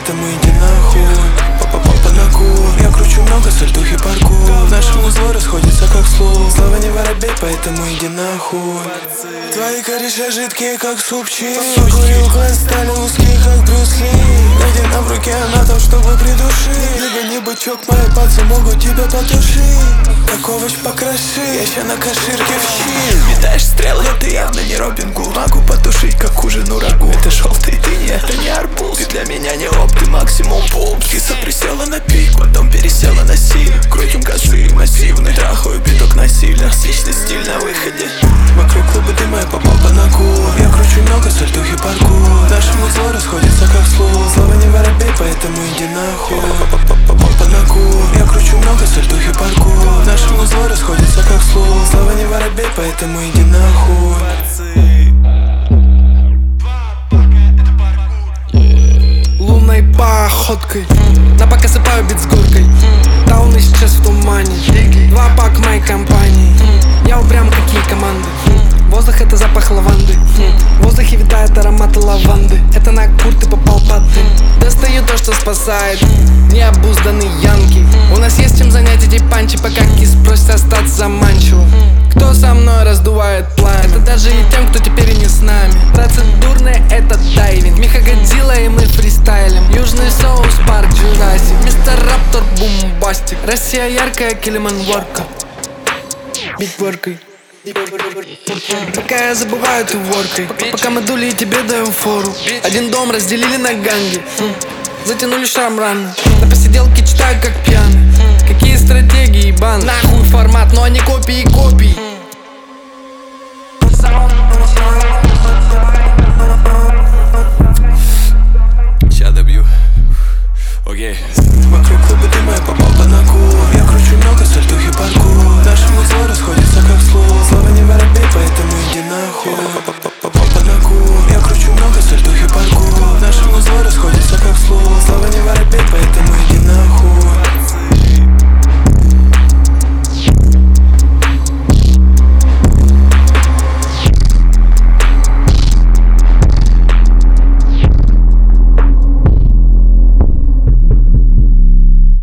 поэтому иди нахуй. Попа на кур, я кручу много сальтухи паркур. В нашем узло расходится как слух. Слава не воробей, поэтому иди нахуй. Твои кореша жидкие, как супчик. Покурил класс, стали узкие, как Брюс Ли. Найди нам в руке анатом, чтобы придушить. Либо не бычок, мои пальцы могут тебя потушить. Как овощ покроши, я ща на каширке в щит. Метаешь стрелы, ты явно не Робин Гуд. Могу потушить, как ужину рагу. Это желтый дыни, это не арбуз. Ты для меня не оп, ты максимум пуп. Киса присела на пик, потом пересела на силь. Крутим косы массивный, трахаю биток насильно. Токсичный стиль на выходе. Вокруг клуба дыма, я попал на кур. Я кручу много сальтухи паркур. В нашем узло расходится как слух. Слава не воробей, поэтому иди нахуй. Попал на кур. Я кручу много сальтухи паркур. В нашем узло расходится как слух. Слава не воробей, поэтому иди нахуй. Лунной походкой на пока сыпаю бит с горкой. Таун исчез в тумане. 2 пак моей компании. Я упрям, какие команды. Воздух — это запах лаванды. В воздухе витает аромат лаванды. Это на кур, ты попал под дым. Достаю то, что спасает. Необузданный янки. У нас есть чем занять эти панчи, пока кис просит остаться заманчивым. Кто со мной раздувает пламя? Это даже и тем, кто теперь и не с нами. Процедурный — это дайвинг. Миха Годзилла и мы фристайлим. Южный соус, парк Джурасик. Мистер Раптор, бумбастик. Россия яркая, Килиман ворка. Битворкой. Пока я забываю, ты воркой. Пока мы дули и тебе даем фору. Один дом разделили на ганги. Затянули шрам рано. На посиделке читаю как пьяный. Какие стратегии, бан? Нахуй формат, но они копии.